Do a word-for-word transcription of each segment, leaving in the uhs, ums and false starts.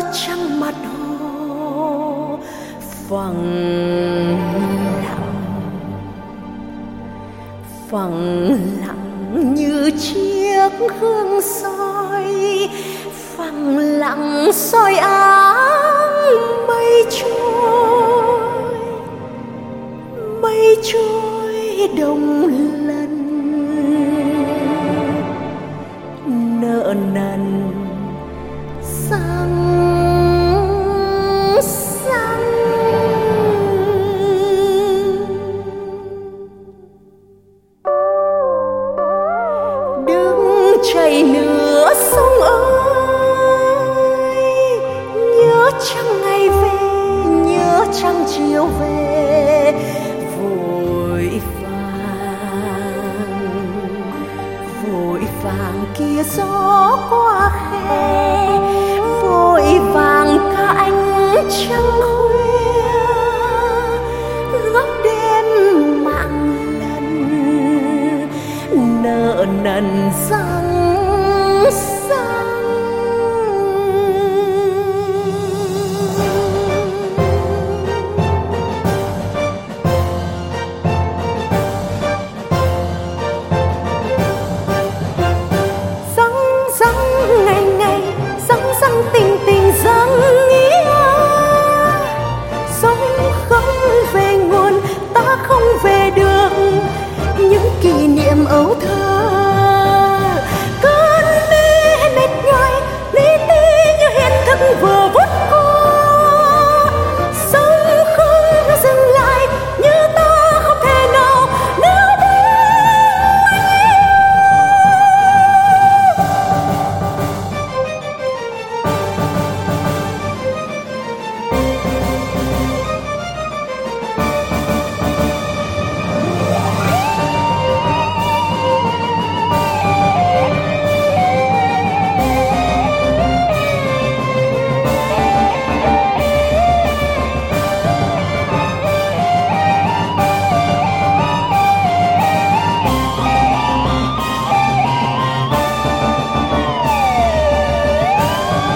trăng mặt hồ phẳng lặng, phẳng lặng như chiếc gương soi, phẳng lặng soi áng mây trôi, mây trôi đông lần nợ nần sang sang. Đừng chảy nữa sông ơi, nhớ trăng ngày về, nhớ trăng chiều về vội vàng, vội vàng kia gió qua khe, vội vàng cả ánh trăng khuya góc đêm mạng lần nợ nần răng răng. Ngày ngày răng răng tình tình răng nghĩa, sông không về nguồn ta không về được những kỷ niệm ấu thơ. Cơn mê mệt nhoài lý ti như hiện thực vừa vút qua, sông không dừng lại như ta không thể nào níu đi.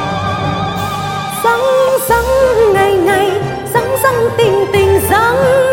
Răng răng ngày ngày răng răng tình tình răng